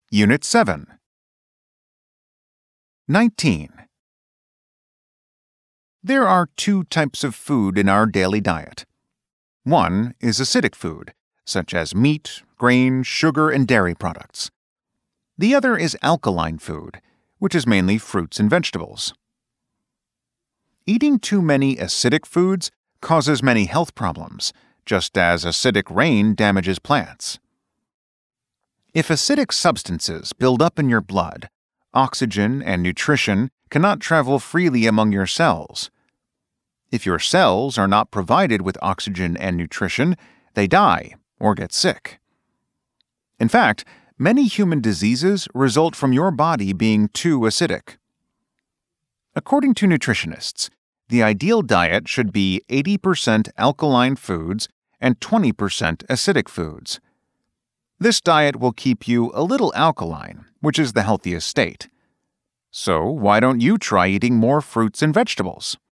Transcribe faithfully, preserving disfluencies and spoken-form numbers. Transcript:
Unit seven. nineteen. There are two types of food in our daily diet. One is acidic food, such as meat, grain, sugar, and dairy products. The other is alkaline food, which is mainly fruits and vegetables. Eating too many acidic foods causes many health problems, just as acidic rain damages plants. If acidic substances build up in your blood, oxygen and nutrition cannot travel freely among your cells. If your cells are not provided with oxygen and nutrition, they die or get sick. In fact, many human diseases result from your body being too acidic. According to nutritionists, the ideal diet should be eighty percent alkaline foods and twenty percent acidic foods. This diet will keep you a little alkaline, which is the healthiest state. So why don't you try eating more fruits and vegetables?